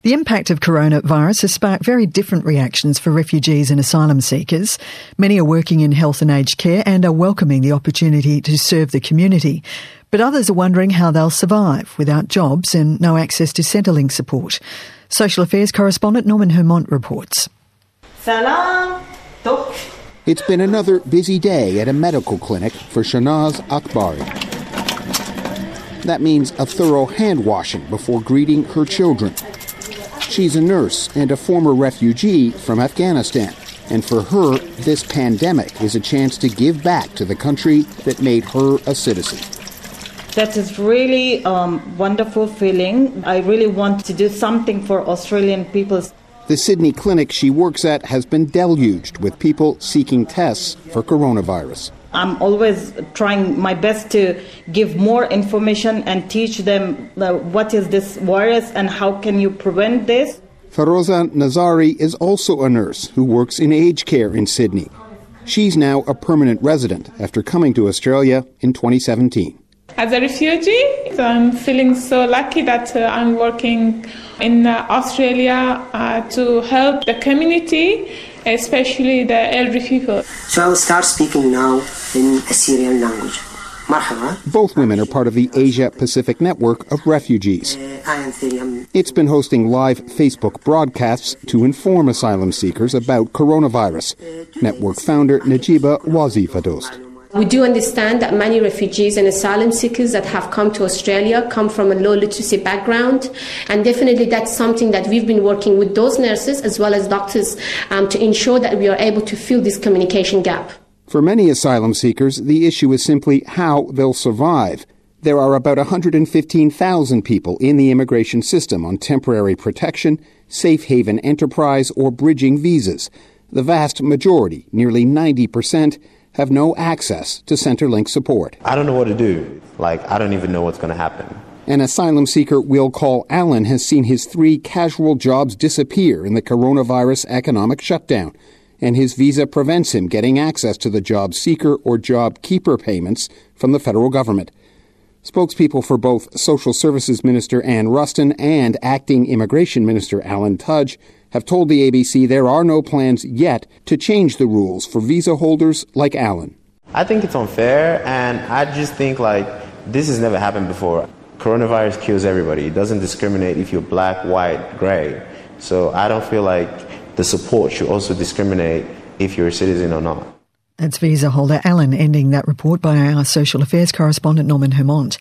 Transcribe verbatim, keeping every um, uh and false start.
The impact of coronavirus has sparked very different reactions for refugees and asylum seekers. Many are working in health and aged care and are welcoming the opportunity to serve the community. But others are wondering how they'll survive without jobs and no access to Centrelink support. Social Affairs correspondent Norman Hermont reports. Salam. It's been another busy day at a medical clinic for Shanaz Akbari. That means a thorough hand washing before greeting her children. She's a nurse and a former refugee from Afghanistan. And for her, this pandemic is a chance to give back to the country that made her a citizen. That is really a um, wonderful feeling. I really want to do something for Australian people. The Sydney clinic she works at has been deluged with people seeking tests for coronavirus. I'm always trying my best to give more information and teach them uh, what is this virus and how can you prevent this. Faroza Nazari is also a nurse who works in aged care in Sydney. She's now a permanent resident after coming to Australia in twenty seventeen. As a refugee, I'm feeling so lucky that uh, I'm working in uh, Australia uh, to help the community, especially the elderly people. So I'll start speaking now in Assyrian language. Marhaba. Both women are part of the Asia-Pacific Network of Refugees. It's been hosting live Facebook broadcasts to inform asylum seekers about coronavirus. Network founder Najiba Wazifadost. We do understand that many refugees and asylum seekers that have come to Australia come from a low literacy background, and definitely that's something that we've been working with those nurses as well as doctors um, to ensure that we are able to fill this communication gap. For many asylum seekers, the issue is simply how they'll survive. There are about one hundred fifteen thousand people in the immigration system on temporary protection, safe haven enterprise, or bridging visas. The vast majority, nearly ninety percent, have no access to Centrelink support. I don't know what to do. Like, I don't even know what's going to happen. An asylum seeker we'll call Alan has seen his three casual jobs disappear in the coronavirus economic shutdown, and his visa prevents him getting access to the job seeker or job keeper payments from the federal government. Spokespeople for both Social Services Minister Anne Ruston and Acting Immigration Minister Alan Tudge have told the A B C there are no plans yet to change the rules for visa holders like Alan. I think it's unfair, and I just think, like, this has never happened before. Coronavirus kills everybody. It doesn't discriminate if you're black, white, gray. So I don't feel like the support should also discriminate if you're a citizen or not. That's visa holder Alan ending that report by our Social Affairs correspondent Norman Hermont.